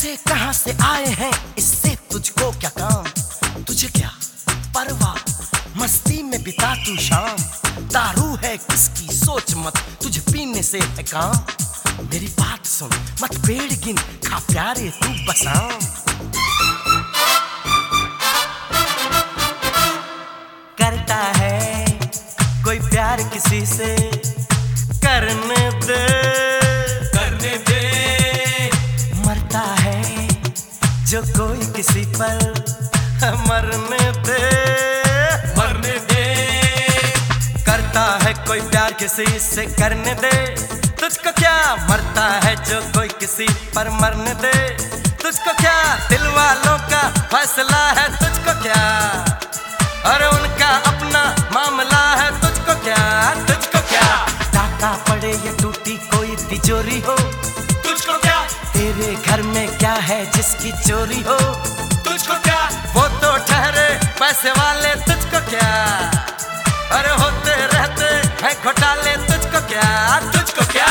पैसे कहाँ से आए हैं इससे तुझको क्या काम, तुझे क्या परवाह, मस्ती में बिता तू शाम। दारू है किसकी सोच मत, तुझे पीने से है काम। मेरी बात सुन मत पेड़ गिन, खा प्यारे तू बसाम। करता है कोई प्यार किसी से, करने दे करने दे। मरता है जो कोई किसी पर, मरने दे मरने दे। करता है कोई प्यार किसी से, करने दे। तुझको क्या मरता है जो कोई किसी पर, मरने दे। तुझको क्या दिल वालों का फैसला है, तुझको क्या अरे उनका अपना मामला है। तुझको क्या तुझको क्या टाका पड़े या टूटी कोई तिजोरी हो, तुझको क्या तेरे घर में क्या है जिसकी चोरी हो। तुझको क्या वो तो ठहरे पैसे वाले, तुझको क्या अरे होते रहते हैं घोटाले। तुझको क्या तुझको क्या।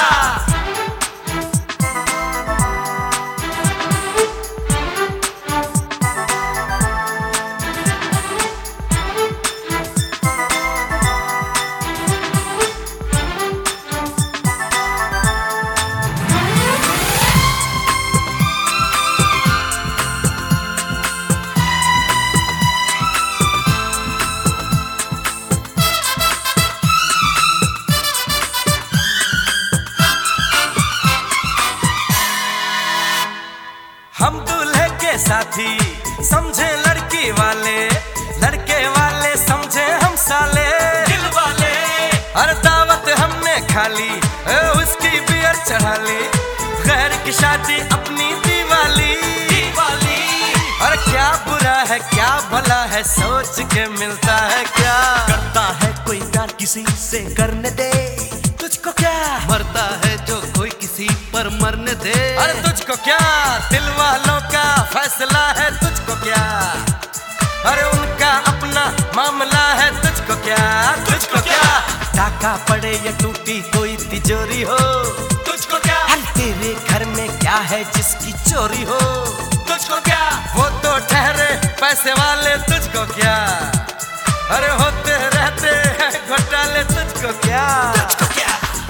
हम दूल्हे के साथी समझे लड़की वाले, लड़के वाले समझे हम साले दिल वाले। हर दावत हमने खा ली, उसकी बियर चढ़ा ली, गैर की शादी अपनी दिवाली दिवाली। और क्या बुरा है क्या भला है, सोच के मिलता है क्या। करता है कोई प्यार किसी से, करने दे। तुझको क्या मरता है जो कोई किसी पर, मरने दे। अरे तुझको क्या दिल वालों का फैसला है, तुझको क्या अरे उनका अपना मामला है। तुझको क्या तुझको क्या टाका पड़े या टूटी कोई तिजोरी हो, तुझको क्या अरे तेरे घर में क्या है जिसकी चोरी हो। तुझको क्या वो तो ठहरे पैसे वाले, तुझको क्या अरे होते रहते हैं घोटाले। तुझको क्या तुझको क्या।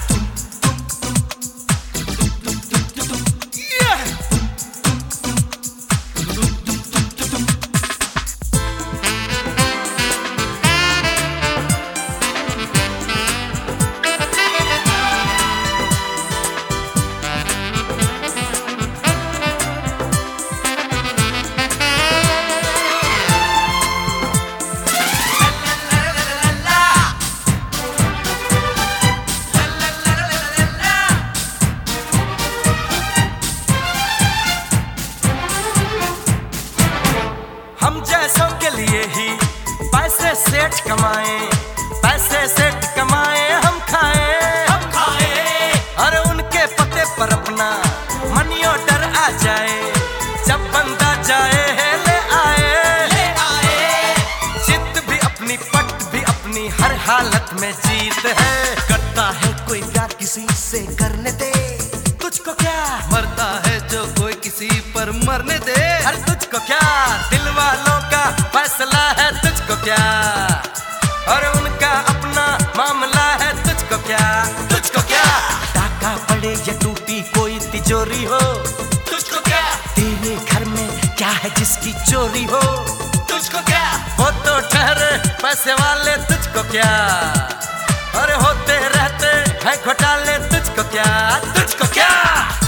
हम जैसों के लिए ही पैसे सेठ कमाए, पैसे सेठ कमाए हम खाए। अरे उनके पते पर अपना मनी ऑर्डर आ जाए, जब बंदा जाए ले आए। जिद भी अपनी पट भी अपनी, हर हालत में जीत है। करता है कोई प्यार किसी से, करने दे। तुझको क्या मरता है जो कोई किसी पर, मरने दे। अरे तुझको क्या दिल वालों का फैसला है, तुझको क्या और उनका अपना मामला है। तुझको क्या तुझको क्या टाका पड़े या टूटी कोई तिजोरी हो, तुझको क्या तेरे घर में क्या है जिसकी चोरी हो। तुझको क्या वो तो ठहरे पैसे वाले, तुझको क्या अरे होते रहते हैं घोटाले। तुझको क्या तुझको क्या।